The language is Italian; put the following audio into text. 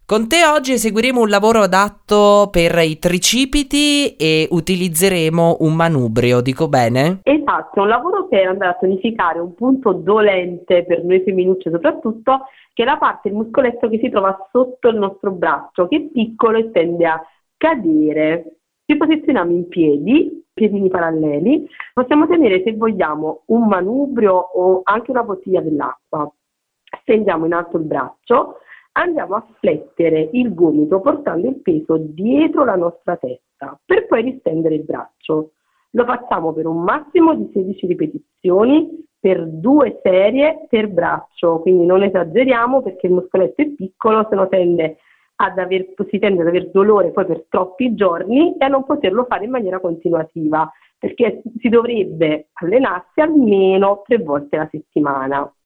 Con te oggi eseguiremo un lavoro adatto per i tricipiti e utilizzeremo un manubrio, dico bene? Esatto, è un lavoro per andare a tonificare un punto dolente per noi femminucce soprattutto, che è la parte del muscoletto che si trova sotto il nostro braccio, che è piccolo e tende a cadere. Ci posizioniamo in piedi, piedini paralleli, possiamo tenere se vogliamo un manubrio o anche una bottiglia dell'acqua. Stendiamo in alto il braccio, andiamo a flettere il gomito portando il peso dietro la nostra testa per poi distendere il braccio. Lo facciamo per un massimo di 16 ripetizioni per 2 serie per braccio, quindi non esageriamo perché il muscoletto è piccolo, se no si tende ad avere dolore poi per troppi giorni e a non poterlo fare in maniera continuativa, perché si dovrebbe allenarsi almeno 3 volte alla settimana.